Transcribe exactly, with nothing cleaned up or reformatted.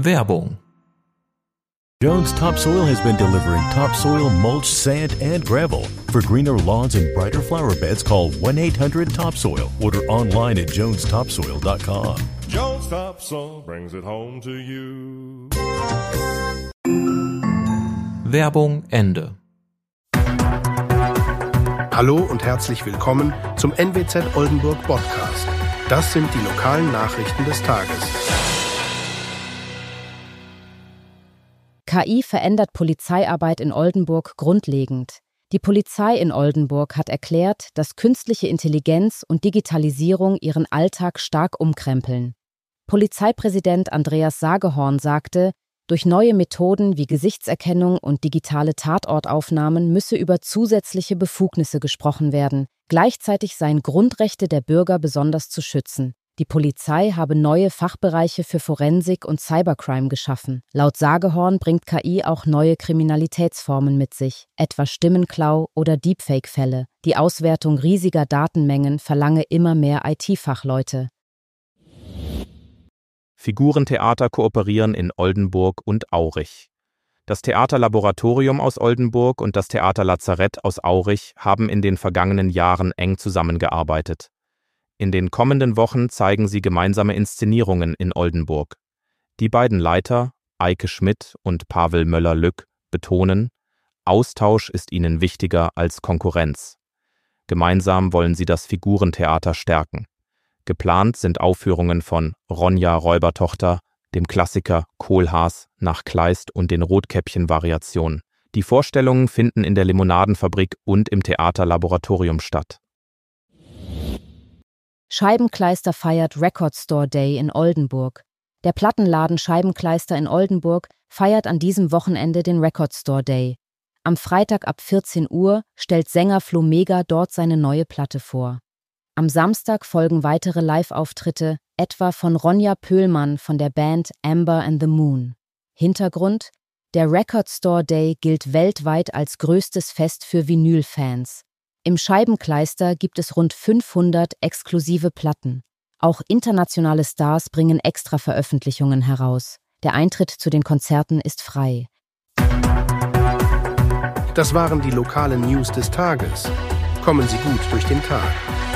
Werbung. Jones Topsoil has been delivering topsoil, mulch, sand, and gravel. For greener lawns and brighter flower beds, call one eight hundred topsoil. Order online at jones topsoil dot com. Jones Topsoil brings it home to you. Werbung Ende. Hallo und herzlich willkommen zum N W Z Oldenburg Podcast. Das sind die lokalen Nachrichten des Tages. K I verändert Polizeiarbeit in Oldenburg grundlegend. Die Polizei in Oldenburg hat erklärt, dass künstliche Intelligenz und Digitalisierung ihren Alltag stark umkrempeln. Polizeipräsident Andreas Sagehorn sagte, durch neue Methoden wie Gesichtserkennung und digitale Tatortaufnahmen müsse über zusätzliche Befugnisse gesprochen werden. Gleichzeitig seien Grundrechte der Bürger besonders zu schützen. Die Polizei habe neue Fachbereiche für Forensik und Cybercrime geschaffen. Laut Sagehorn bringt K I auch neue Kriminalitätsformen mit sich, etwa Stimmenklau oder Deepfake-Fälle. Die Auswertung riesiger Datenmengen verlange immer mehr I T-Fachleute. Figurentheater kooperieren in Oldenburg und Aurich. Das Theaterlaboratorium aus Oldenburg und das Theaterlazarett aus Aurich haben in den vergangenen Jahren eng zusammengearbeitet. In den kommenden Wochen zeigen sie gemeinsame Inszenierungen in Oldenburg. Die beiden Leiter, Eike Schmidt und Pavel Möller-Lück, betonen, Austausch ist ihnen wichtiger als Konkurrenz. Gemeinsam wollen sie das Figurentheater stärken. Geplant sind Aufführungen von Ronja Räubertochter, dem Klassiker Kohlhaas nach Kleist und den Rotkäppchen-Variationen. Die Vorstellungen finden in der Limonadenfabrik und im Theaterlaboratorium statt. Scheibenkleister feiert Record Store Day in Oldenburg. Der Plattenladen Scheibenkleister in Oldenburg feiert an diesem Wochenende den Record Store Day. Am Freitag ab vierzehn Uhr stellt Sänger Flo Mega dort seine neue Platte vor. Am Samstag folgen weitere Live-Auftritte, etwa von Ronja Pöhlmann von der Band Amber and the Moon. Hintergrund: Der Record Store Day gilt weltweit als größtes Fest für Vinyl-Fans. Im Scheibenkleister gibt es rund fünfhundert exklusive Platten. Auch internationale Stars bringen Extra-Veröffentlichungen heraus. Der Eintritt zu den Konzerten ist frei. Das waren die lokalen News des Tages. Kommen Sie gut durch den Tag.